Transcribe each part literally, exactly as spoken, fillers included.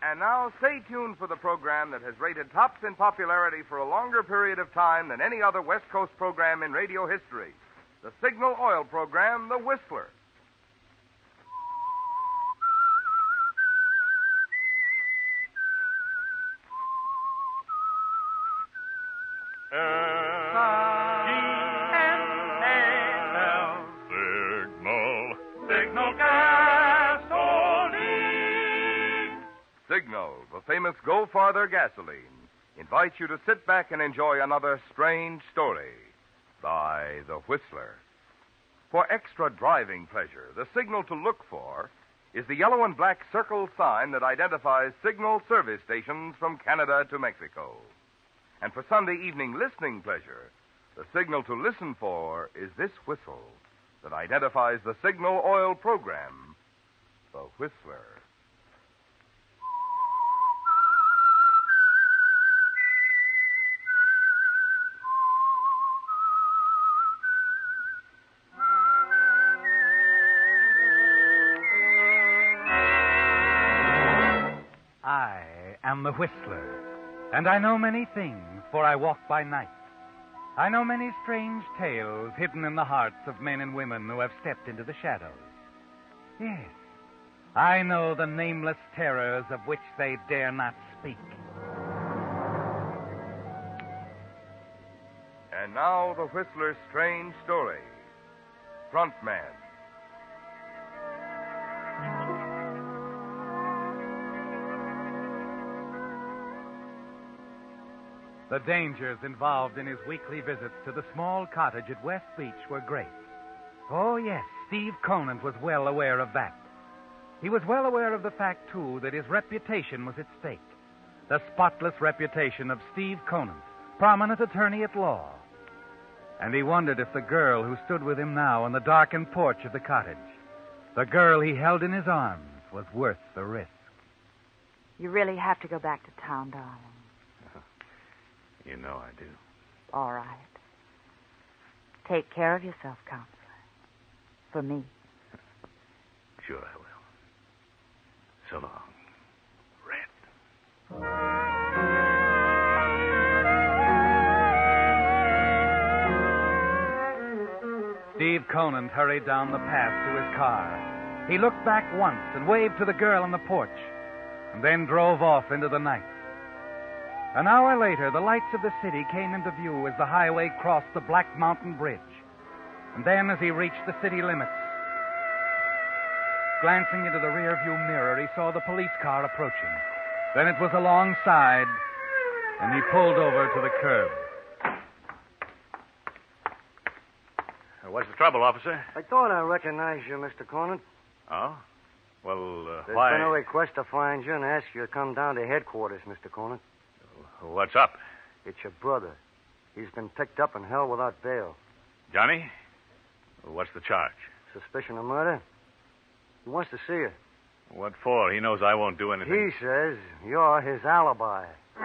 And now stay tuned for the program that has rated tops in popularity for a longer period of time than any other West Coast program in radio history. The Signal Oil program, The Whistler. Signal, the famous Go Farther gasoline, invites you to sit back and enjoy another strange story by The Whistler. For extra driving pleasure, the signal to look for is the yellow and black circle sign that identifies Signal service stations from Canada to Mexico. And for Sunday evening listening pleasure, the signal to listen for is this whistle that identifies the Signal Oil program, The Whistler. I am the Whistler, and I know many things, for I walk by night. I know many strange tales hidden in the hearts of men and women who have stepped into the shadows. Yes, I know the nameless terrors of which they dare not speak. And now the Whistler's strange story. Frontman. The dangers involved in his weekly visits to the small cottage at West Beach were great. Oh, yes, Steve Conant was well aware of that. He was well aware of the fact, too, that his reputation was at stake. The spotless reputation of Steve Conant, prominent attorney at law. And he wondered if the girl who stood with him now on the darkened porch of the cottage, the girl he held in his arms, was worth the risk. You really have to go back to town, darling. You know I do. All right. Take care of yourself, Counselor. For me. Sure I will. So long, Red. Steve Conant hurried down the path to his car. He looked back once and waved to the girl on the porch, and then drove off into the night. An hour later, the lights of the city came into view as the highway crossed the Black Mountain Bridge. And then, as he reached the city limits, glancing into the rearview mirror, he saw the police car approaching. Then it was alongside, and he pulled over to the curb. Uh, what's the trouble, officer? I thought I recognized you, Mister Conant. Oh? Well, uh, There's why... been a request to find you and ask you to come down to headquarters, Mister Conant. What's up? It's your brother. He's been picked up and held without bail. Johnny? What's the charge? Suspicion of murder? He wants to see you. What for? He knows I won't do anything. He says you're his alibi.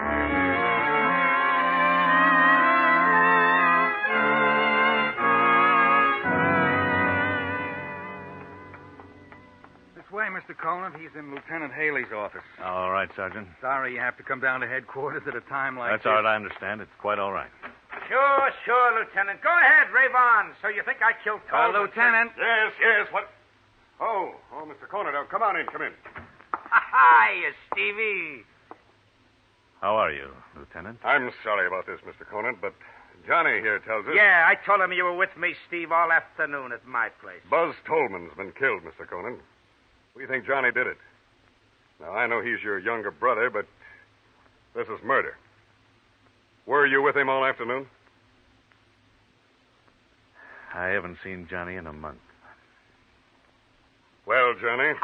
Way, Mister Conant. He's in Lieutenant Haley's office. All right, Sergeant. Sorry you have to come down to headquarters at a time like That's this. all right, I understand. It's quite all right. Sure, sure, Lieutenant. Go ahead, rave on. So you think I killed Uh, Tolman? Lieutenant. Yes, yes, what? Oh, oh, Mister Conant, oh, come on in, come in. Hi, Stevie. How are you, Lieutenant? I'm sorry about this, Mister Conant, but Johnny here tells us... Yeah, I told him you were with me, Steve, all afternoon at my place. Buzz Tolman's been killed, Mister Conant. We think Johnny did it. Now, I know he's your younger brother, but this is murder. Were you with him all afternoon? I haven't seen Johnny in a month. Well, Johnny.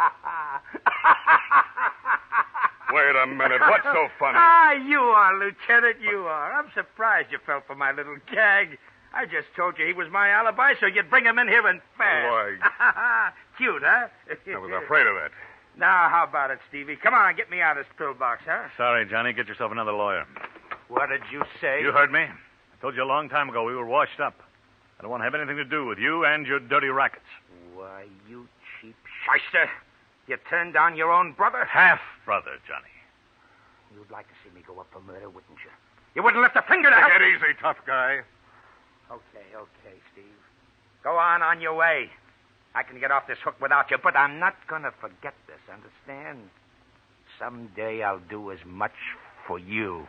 Wait a minute. What's so funny? Ah, you are, Lieutenant, you are. I'm surprised you fell for my little gag. I just told you he was my alibi, so you'd bring him in here and fast. Why? Cute, huh? I was afraid of that. Now, how about it, Stevie? Come on, get me out of this pillbox, huh? Sorry, Johnny. Get yourself another lawyer. What did you say? You heard me. I told you a long time ago we were washed up. I don't want to have anything to do with you and your dirty rackets. Why, you cheap shyster. You turned down your own brother? Half brother, Johnny. You'd like to see me go up for murder, wouldn't you? You wouldn't lift a finger to help. Take it easy, tough guy. Okay, okay, Steve. Go on on your way. I can get off this hook without you, but I'm not going to forget this, understand? Someday I'll do as much for you.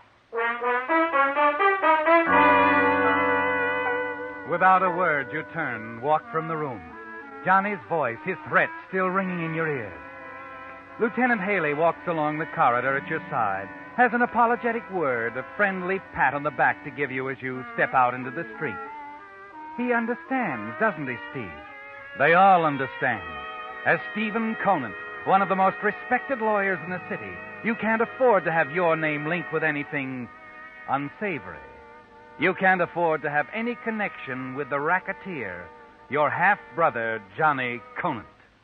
Without a word, you turn and walk from the room. Johnny's voice, his threat, still ringing in your ears. Lieutenant Haley walks along the corridor at your side, has an apologetic word, a friendly pat on the back to give you as you step out into the street. He understands, doesn't he, Steve? They all understand. As Stephen Conant, one of the most respected lawyers in the city, you can't afford to have your name linked with anything unsavory. You can't afford to have any connection with the racketeer, your half-brother, Johnny Conant.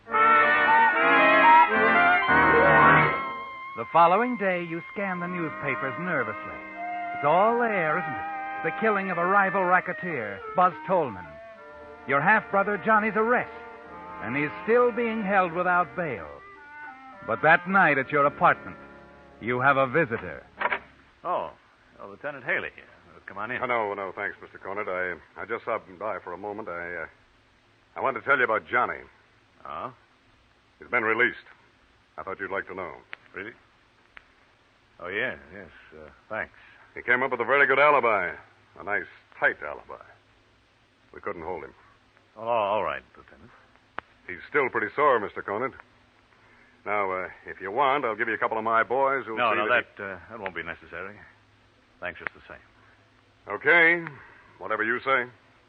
The following day, you scan the newspapers nervously. It's all there, isn't it? The killing of a rival racketeer, Buzz Tolman. Your half-brother Johnny's arrest, and he's still being held without bail. But that night at your apartment, you have a visitor. Oh, oh Lieutenant Haley. Uh, come on in. Oh, no, no, thanks, Mister Conant. I I just stopped by for a moment. I uh, I wanted to tell you about Johnny. Oh? He's been released. I thought you'd like to know. Really? Oh, yeah, yes, uh, thanks. He came up with a very good alibi. A nice, tight alibi. We couldn't hold him. Oh, all right, Lieutenant. He's still pretty sore, Mister Conant. Now, uh, if you want, I'll give you a couple of my boys who'll No, see no, that... that, uh, that won't be necessary. Thanks just the same. Okay. Whatever you say.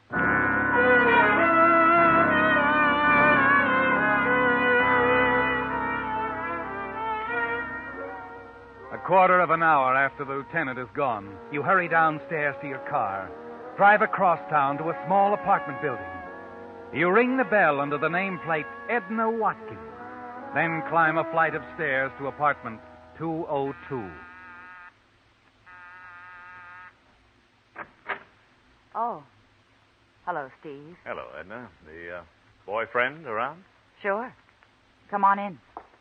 A quarter of an hour after the lieutenant is gone, you hurry downstairs to your car, drive across town to a small apartment building. You ring the bell under the nameplate Edna Watkins, then climb a flight of stairs to apartment two oh two. Oh. Hello, Steve. Hello, Edna. The uh, boyfriend around? Sure. Come on in.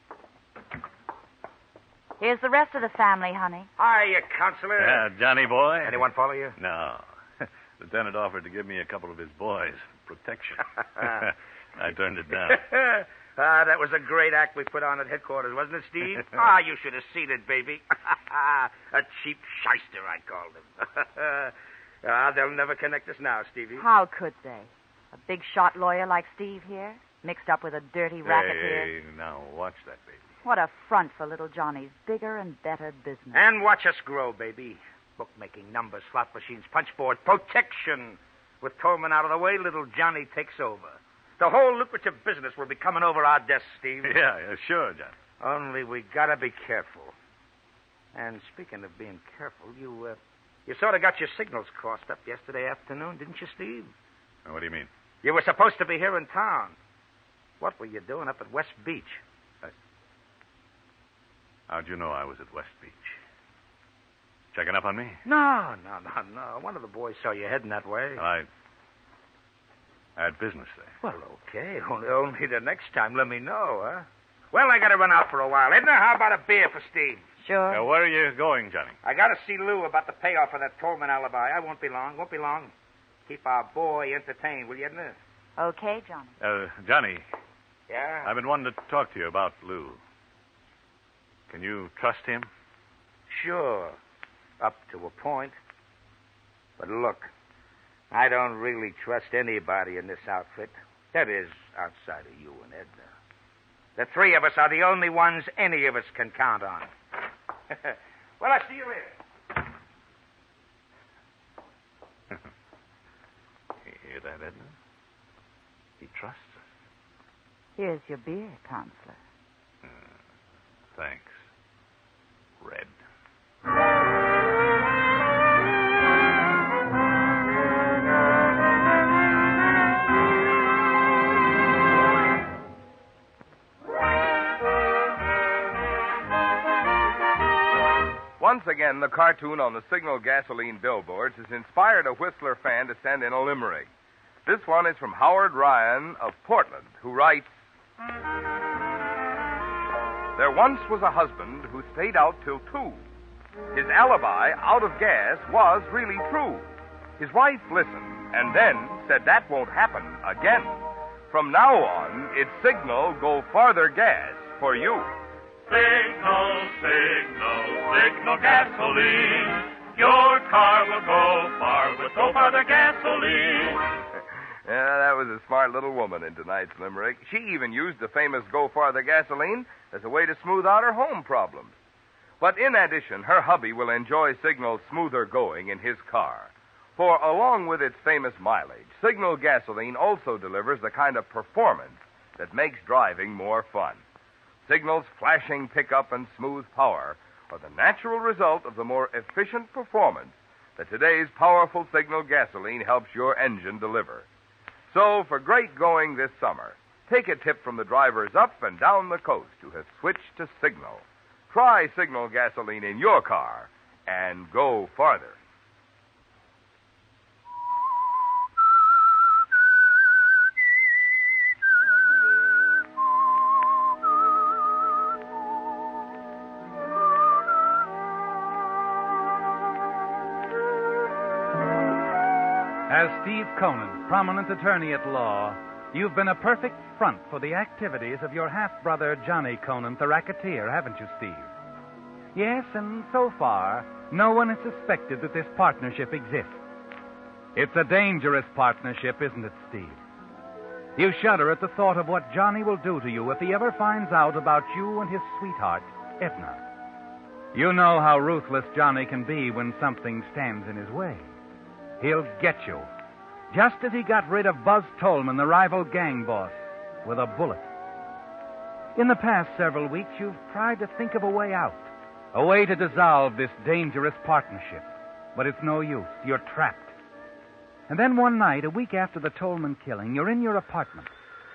Here's the rest of the family, honey. Hiya, Counselor. Yeah, Johnny boy. Anyone follow you? No. Lieutenant offered to give me a couple of his boys. Protection. I turned it down. Ah, that was a great act we put on at headquarters, wasn't it, Steve? Ah, you should have seen it, baby. A cheap shyster, I called him. Ah, they'll never connect us now, Stevie. How could they? A big shot lawyer like Steve here, mixed up with a dirty racketeer. Hey, now, watch that, baby. What a front for little Johnny's bigger and better business. And watch us grow, baby. Bookmaking, numbers, slot machines, punchboard, protection. With Tolman out of the way, little Johnny takes over. The whole lucrative business will be coming over our desks, Steve. Yeah, yeah, sure, John. Only we gotta be careful. And speaking of being careful, you, uh, you sort of got your signals crossed up yesterday afternoon, didn't you, Steve? What do you mean? You were supposed to be here in town. What were you doing up at West Beach? I... How'd you know I was at West Beach? Checking up on me? No, no, no, no. One of the boys saw you heading that way. I... I had business there. Well, okay. Only, only the next time let me know, huh? Well, I gotta run out for a while. Edna, how about a beer for Steve? Sure. Uh, where are you going, Johnny? I gotta see Lou about the payoff of that Tolman alibi. I won't be long. Won't be long. Keep our boy entertained, will you, Edna? Okay, Johnny. Uh, Johnny, Yeah? I've been wanting to talk to you about Lou. Can you trust him? Sure. Up to a point. But look, I don't really trust anybody in this outfit. That is, outside of you and Edna. The three of us are the only ones any of us can count on. Well, I'll see you later. You hear that, Edna? He trusts us. Here's your beer, Counselor. Uh, thanks. Red. Once again, the cartoon on the Signal gasoline billboards has inspired a Whistler fan to send in a limerick. This one is from Howard Ryan of Portland, who writes, There once was a husband who stayed out till two. His alibi, out of gas, was really true. His wife listened and then said that won't happen again. From now on, it's signal go farther gas for you. Signal, signal, signal gasoline. Your car will go far with Go Farther gasoline. Yeah, that was a smart little woman in tonight's limerick. She even used the famous Go Farther gasoline as a way to smooth out her home problems. But in addition, her hubby will enjoy Signal's smoother going in his car. For along with its famous mileage, Signal gasoline also delivers the kind of performance that makes driving more fun. Signal's flashing pickup and smooth power are the natural result of the more efficient performance that today's powerful Signal gasoline helps your engine deliver. So, for great going this summer, take a tip from the drivers up and down the coast who have switched to Signal. Try Signal gasoline in your car and go farther. As Steve Conan, prominent attorney at law, you've been a perfect front for the activities of your half-brother Johnny Conan, the racketeer, haven't you, Steve? Yes, and so far, no one has suspected that this partnership exists. It's a dangerous partnership, isn't it, Steve? You shudder at the thought of what Johnny will do to you if he ever finds out about you and his sweetheart, Edna. You know how ruthless Johnny can be when something stands in his way. He'll get you, just as he got rid of Buzz Tolman, the rival gang boss, with a bullet. In the past several weeks, you've tried to think of a way out, a way to dissolve this dangerous partnership. But it's no use. You're trapped. And then one night, a week after the Tolman killing, you're in your apartment.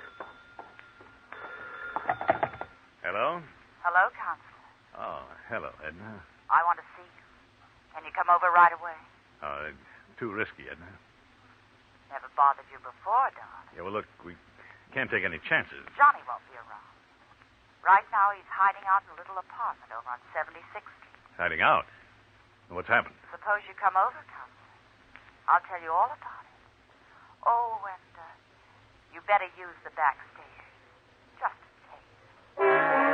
Hello? Hello, Counselor. Oh, hello, Edna. I want to see you. Can you come over right away? Uh, too risky, Edna. Never bothered you before, Don. Yeah, well, look, we can't take any chances. Johnny won't be around. Right now, he's hiding out in a little apartment over on seventy-sixth Street. Hiding out? What's happened? Suppose you come over, Counselor. I'll tell you all about it. Oh, and uh, you better use the back stairs. Just in case.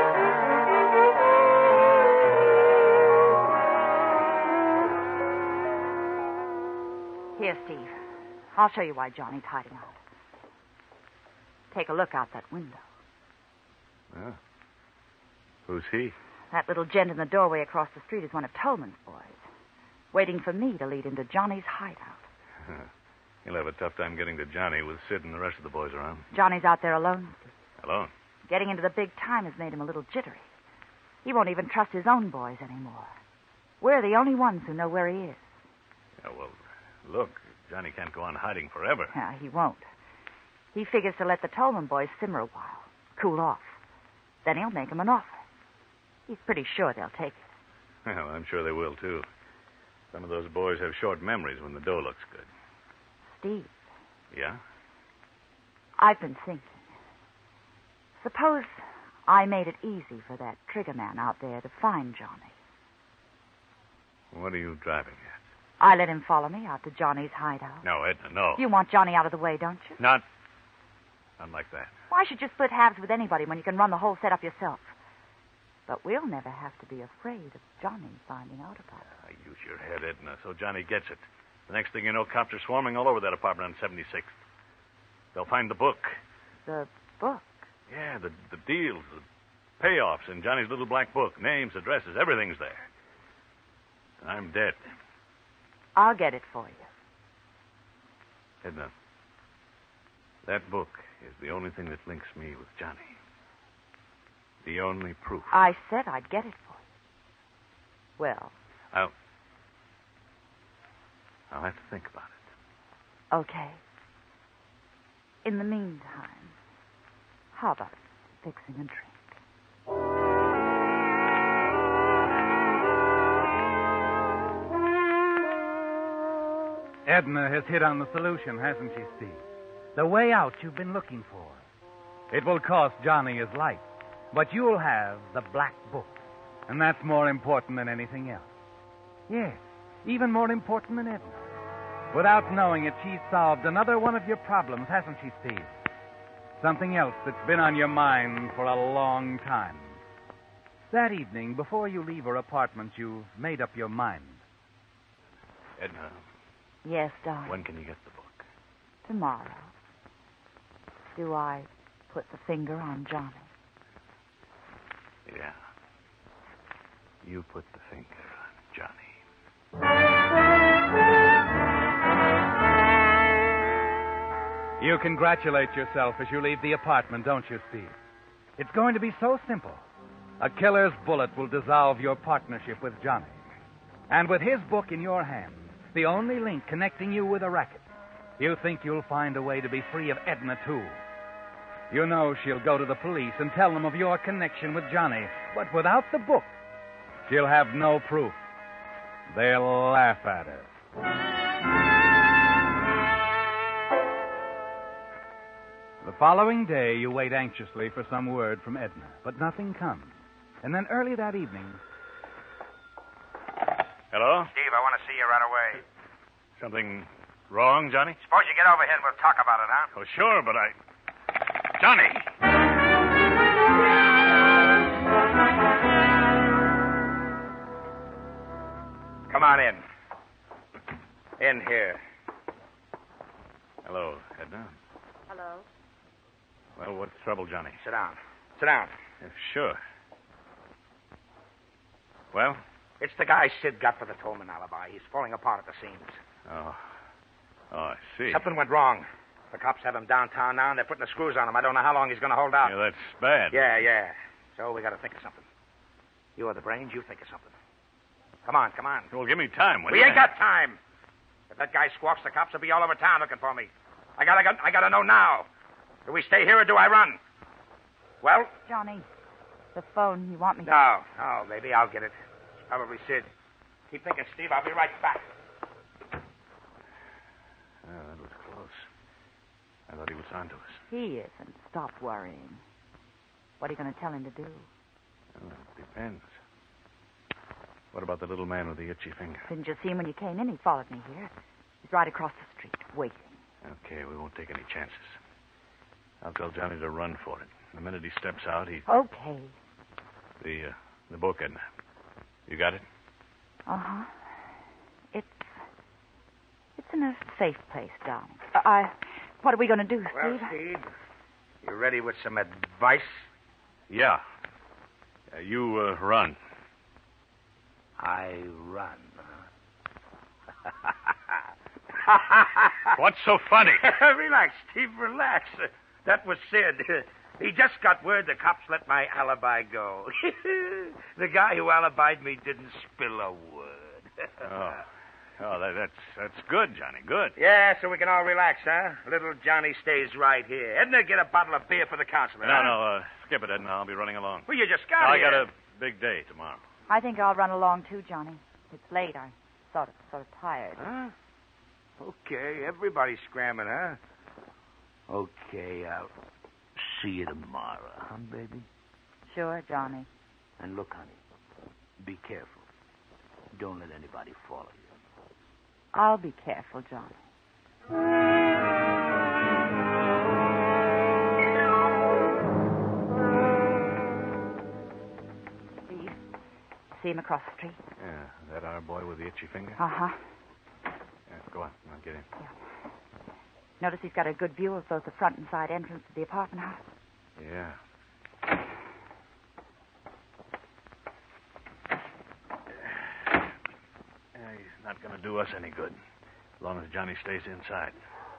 Here, Steve. I'll show you why Johnny's hiding out. Take a look out that window. Oh. Who's he? That little gent in the doorway across the street is one of Tolman's boys, waiting for me to lead into Johnny's hideout. He'll have a tough time getting to Johnny with Sid and the rest of the boys around. Johnny's out there alone, Steve. Alone? Getting into the big time has made him a little jittery. He won't even trust his own boys anymore. We're the only ones who know where he is. Yeah, well, look, Johnny can't go on hiding forever. Yeah, he won't. He figures to let the Tolman boys simmer a while, cool off. Then he'll make them an offer. He's pretty sure they'll take it. Well, I'm sure they will, too. Some of those boys have short memories when the dough looks good. Steve. Yeah? I've been thinking. Suppose I made it easy for that trigger man out there to find Johnny. What are you driving at? I let him follow me out to Johnny's hideout. No, Edna, no. You want Johnny out of the way, don't you? Not... Not like that. Why should you split halves with anybody when you can run the whole setup yourself? But we'll never have to be afraid of Johnny finding out about it. Uh, use your head, Edna, so Johnny gets it. The next thing you know, cops are swarming all over that apartment on seventy-sixth. They'll find the book. The book? Yeah, the, the deals, the payoffs in Johnny's little black book. Names, addresses, everything's there. I'm dead. I'll get it for you. Edna, that book is the only thing that links me with Johnny. The only proof. I said I'd get it for you. Well. I'll... I'll have to think about it. Okay. In the meantime, how about fixing a drink? Edna has hit on the solution, hasn't she, Steve? The way out you've been looking for. It will cost Johnny his life. But you'll have the Black Book. And that's more important than anything else. Yes, even more important than Edna. Without knowing it, she's solved another one of your problems, hasn't she, Steve? Something else that's been on your mind for a long time. That evening, before you leave her apartment, you've made up your mind. Edna, Yes, darling. when can you get the book? Tomorrow. Do I put the finger on Johnny? Yeah. You put the finger on Johnny. You congratulate yourself as you leave the apartment, don't you, Steve? It's going to be so simple. A killer's bullet will dissolve your partnership with Johnny. And with his book in your hands, the only link connecting you with a racket, you think you'll find a way to be free of Edna, too. You know she'll go to the police and tell them of your connection with Johnny. But without the book, she'll have no proof. They'll laugh at her. The following day, you wait anxiously for some word from Edna, but nothing comes. And then early that evening... Hello? Steve, I want to see you right away. Something wrong, Johnny? Suppose you get over here and we'll talk about it, huh? Oh, sure, but I... Johnny! Come on in. In here. Hello, Edna. Hello? Well, what's the trouble, Johnny? Sit down. Sit down. Yeah, sure. Well? It's the guy Sid got for the Tolman alibi. He's falling apart at the seams. Oh. Oh, I see. Something went wrong. The cops have him downtown now, and they're putting the screws on him. I don't know how long he's going to hold out. Yeah, that's bad. Yeah, yeah. So we got to think of something. You are the brains. You think of something. Come on, come on. Well, give me time. will We you? ain't got time. If that guy squawks, the cops will be all over town looking for me. I gotta, I gotta know now. Do we stay here or do I run? Well? Johnny, the phone. You want me to... No, no, baby, I'll get it. It's probably Sid. Keep thinking, Steve. I'll be right back. Oh, that was close. I thought he was onto us. He isn't. Stop worrying. What are you going to tell him to do? Well, it depends. What about the little man with the itchy finger? Didn't you see him when you came in? He followed me here. He's right across the street, waiting. Okay, we won't take any chances. I'll tell Johnny to run for it. The minute he steps out, he... Okay. The, uh, the book, Edna. You got it? Uh-huh. It's... It's in a safe place, darling. Uh, I... What are we going to do, Well, Steve? Steve, you ready with some advice? Yeah. Uh, you, uh, run. I run. What's so funny? Relax, Steve, relax. Uh, that was Sid. He just got word the cops let my alibi go. The guy who alibied me didn't spill a word. Oh. Oh, that, that's that's good, Johnny. Good. Yeah, so we can all relax, huh? Little Johnny stays right here. Edna, get a bottle of beer for the counselor. No, huh? no, uh, skip it, Edna. I'll be running along. Well, you just got I here. got a big day tomorrow. I think I'll run along, too, Johnny. It's late. I'm sort of, sort of tired. Huh? Okay, everybody's scrambling, huh? Okay, I'll see you tomorrow, huh, baby? Sure, Johnny. And look, honey, be careful. Don't let anybody follow you. I'll be careful, Johnny. Steve, see him across the street? Yeah, that our boy with the itchy finger? Uh-huh. Yeah, go on. I'll get in. Notice he's got a good view of both the front and side entrance to the apartment house. Yeah. Yeah, he's not going to do us any good, as long as Johnny stays inside.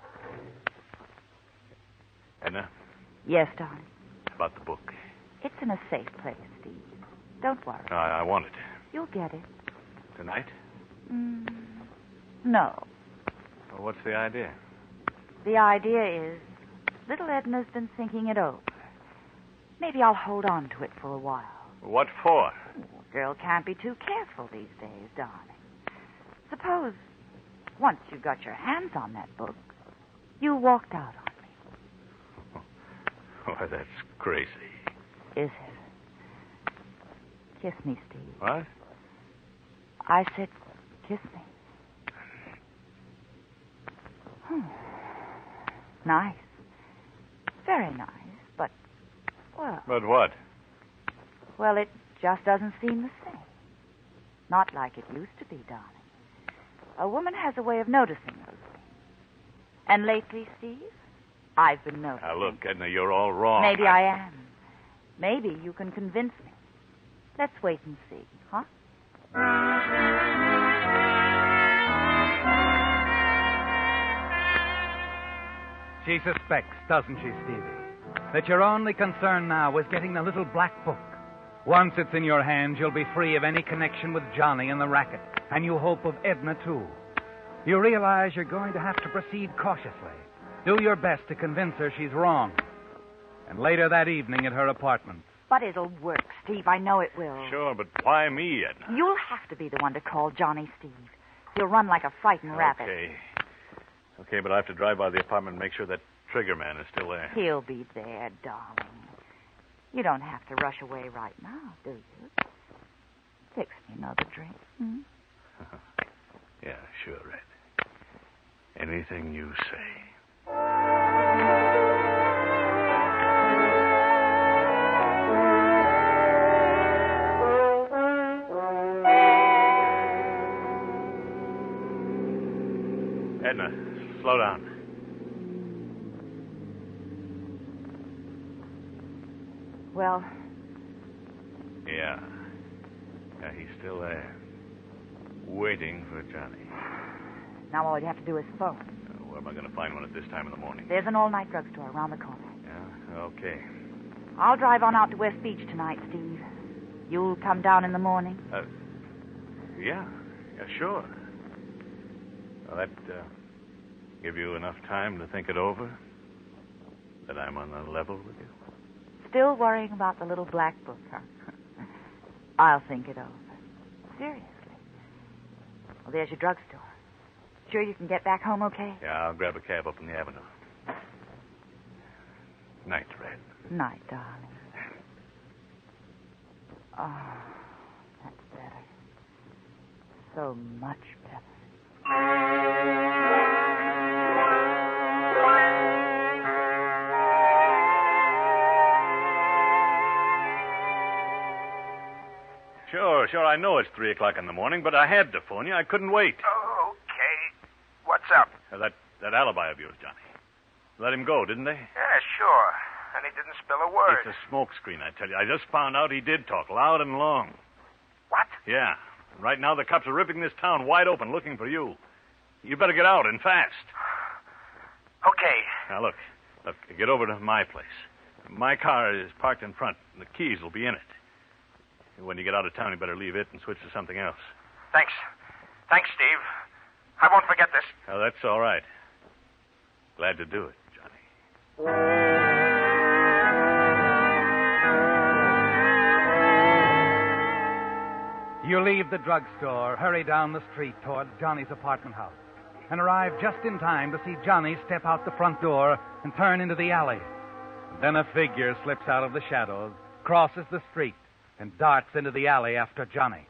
Edna, Yes, darling. about the book. It's in a safe place, Steve. Don't worry. I, I want it. You'll get it. Tonight? Mm, no. Well, what's the idea? The idea is little Edna's been thinking it over. Maybe I'll hold on to it for a while. What for? A girl can't be too careful these days, darling. Suppose, once you got your hands on that book, you walked out on me. Why, that's crazy. Is it? Kiss me, Steve. What? I said, kiss me. Hmm. Nice. Very nice, but, well... But what? Well, it just doesn't seem the same. Not like it used to be, darling. A woman has a way of noticing those things. And lately, Steve, I've been noticing. Now, look, Edna, you're all wrong. Maybe I... I am. Maybe you can convince me. Let's wait and see, huh? She suspects, doesn't she, Stevie, that your only concern now is getting the little black book. Once it's in your hands, you'll be free of any connection with Johnny and the racket, and you hope of Edna, too. You realize you're going to have to proceed cautiously. Do your best to convince her she's wrong. And later that evening at her apartment. But it'll work, Steve. I know it will. Sure, but why me, Edna? You'll have to be the one to call Johnny, Steve. He'll run like a frightened rabbit. Okay. Okay, but I have to drive by the apartment and make sure that trigger man is still there. He'll be there, darling. You don't have to rush away right now, do you? Fix me another drink. Hmm? Yeah, sure, Red. Anything you say. Edna, slow down. Well, Yeah. Yeah, he's still there. Waiting for Johnny. now all you have to do is phone. Uh, where am I going to find one at this time in the morning? There's an all-night drugstore around the corner. Yeah, okay. I'll drive on out to West Beach tonight, Steve. You'll come down in the morning? Uh, yeah, yeah, sure. Will that uh, give you enough time to think it over? That I'm on the level with you? Still worrying about the little black book, huh? I'll think it over. Seriously. Well, there's your drugstore. Sure you can get back home okay? Yeah, I'll grab a cab up on the avenue. Night, Red. Night, darling. Oh, that's better. So much better. Sure, sure, I know it's three o'clock in the morning, but I had to phone you. I couldn't wait. Oh, okay. What's up? Uh, that, that alibi of yours, Johnny. Let him go, didn't they? Yeah, sure. And he didn't spill a word. It's a smokescreen, I tell you. I just found out he did talk loud and long. What? Yeah. Right now, the cops are ripping this town wide open looking for you. You better get out and fast. Okay. Now, look. Look, get over to my place. My car is parked in front, and the keys will be in it. When you get out of town, you better leave it and switch to something else. Thanks. Thanks, Steve. I won't forget this. Now, that's all right. Glad to do it, Johnny. You leave the drugstore, hurry down the street towards Johnny's apartment house, and arrive just in time to see Johnny step out the front door and turn into the alley. Then a figure slips out of the shadows, crosses the street, and darts into the alley after Johnny.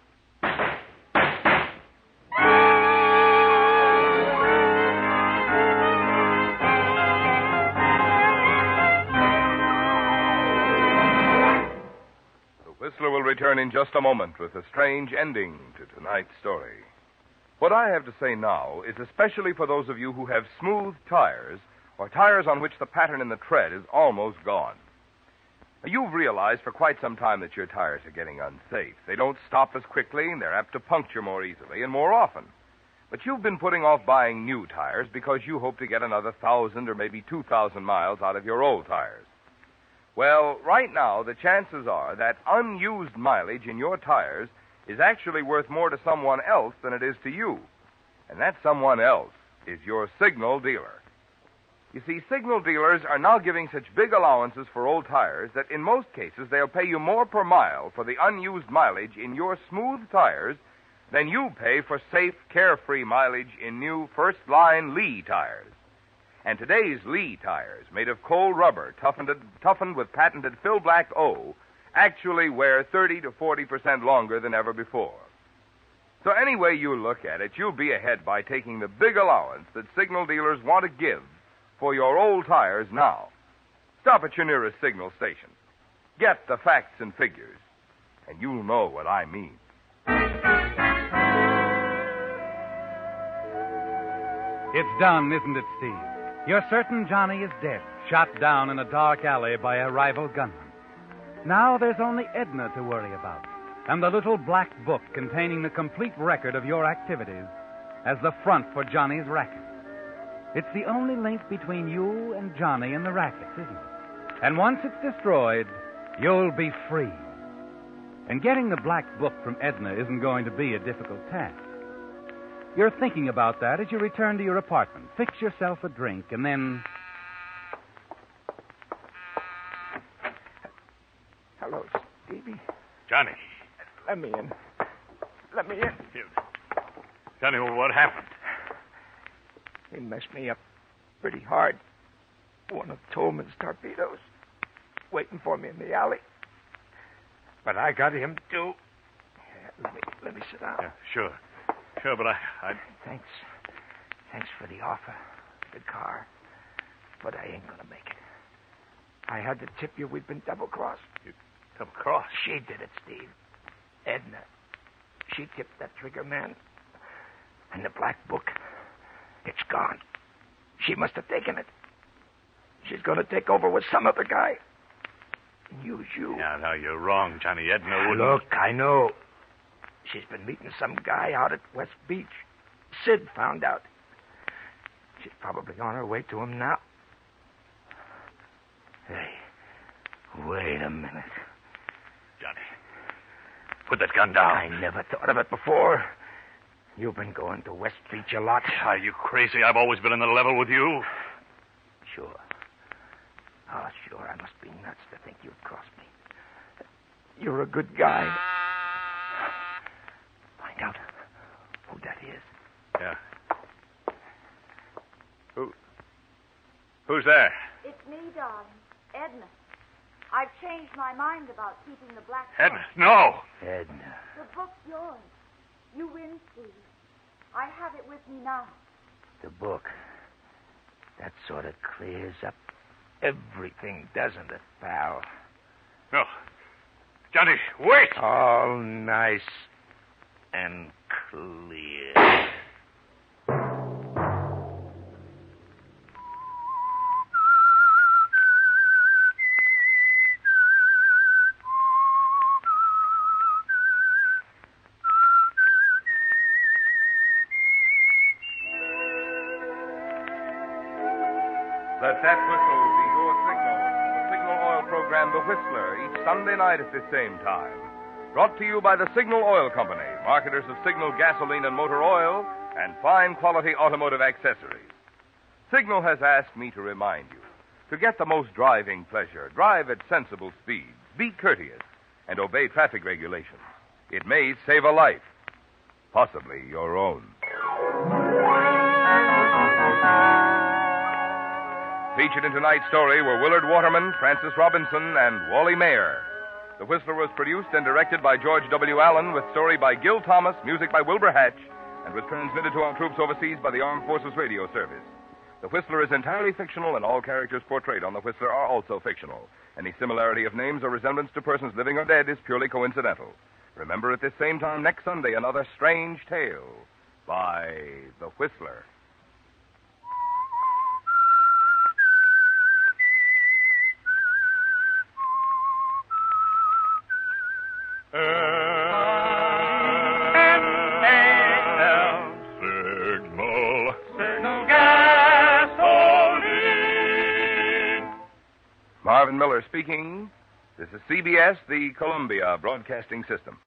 The Whistler will return in just a moment with a strange ending to tonight's story. What I have to say now is especially for those of you who have smooth tires or tires on which the pattern in the tread is almost gone. You've realized for quite some time that your tires are getting unsafe. They don't stop as quickly, and they're apt to puncture more easily and more often. But you've been putting off buying new tires because you hope to get another thousand or maybe two thousand miles out of your old tires. Well, right now, the chances are that unused mileage in your tires is actually worth more to someone else than it is to you. And that someone else is your signal dealer. You see, signal dealers are now giving such big allowances for old tires that in most cases they'll pay you more per mile for the unused mileage in your smooth tires than you pay for safe, carefree mileage in new first-line Lee tires. And today's Lee tires, made of cold rubber toughened, toughened with patented Phil Black O, actually wear thirty to forty percent longer than ever before. So any way you look at it, you'll be ahead by taking the big allowance that Signal dealers want to give for your old tires now. Stop at your nearest Signal station. Get the facts and figures, and you'll know what I mean. It's done, isn't it, Steve? You're certain Johnny is dead, shot down in a dark alley by a rival gunman. Now there's only Edna to worry about, and the little black book containing the complete record of your activities as the front for Johnny's racket. It's the only link between you and Johnny and the rackets, isn't it? And once it's destroyed, you'll be free. And getting the black book from Edna isn't going to be a difficult task. You're thinking about that as you return to your apartment. Fix yourself a drink, and then... Hello, Stevie. Johnny. Let me in. Let me in. You... Johnny, well, what happened? They messed me up pretty hard. One of Tolman's torpedoes waiting for me in the alley. But I got him, too. Yeah, let me let me sit down. Yeah, sure. Sure, but I, I... Thanks. Thanks for the offer, the car. But I ain't gonna make it. I had to tip you we'd been double-crossed. You double-crossed? She did it, Steve. Edna. She tipped that trigger man. And the black book, it's gone. She must have taken it. She's gonna take over with some other guy. And use you. Yeah, now you're wrong, Johnny. Edna wouldn't... Look, I know. She's been meeting some guy out at West Beach. Sid found out. She's probably on her way to him now. Hey, wait a minute. Johnny, put that gun down. I never thought of it before. You've been going to West Beach a lot. Are you crazy? I've always been on the level with you. Sure. Oh, sure, I must be nuts to think you'd cross me. You're a good guy. Find out who that is. Yeah. Who? Who's there? It's me, darling. Edna. I've changed my mind about keeping the black book. Edna, no. Edna. The book's yours. You win, Steve. I have it with me now. The book. That sort of clears up everything, doesn't it, pal? No. Johnny, wait! All nice and clear. Let that whistle be your signal. The Signal Oil program, The Whistler, each Sunday night at this same time. Brought to you by the Signal Oil Company, marketers of Signal gasoline and motor oil, and fine quality automotive accessories. Signal has asked me to remind you, to get the most driving pleasure, drive at sensible speeds, be courteous, and obey traffic regulations. It may save a life, possibly your own. Featured in tonight's story were Willard Waterman, Francis Robinson, and Wally Mayer. The Whistler was produced and directed by George W. Allen, with story by Gil Thomas, music by Wilbur Hatch, and was transmitted to our troops overseas by the Armed Forces Radio Service. The Whistler is entirely fictional, and all characters portrayed on The Whistler are also fictional. Any similarity of names or resemblance to persons living or dead is purely coincidental. Remember, at this same time next Sunday, another strange tale by The Whistler. Marvin Miller speaking. This is C B S, the Columbia Broadcasting System.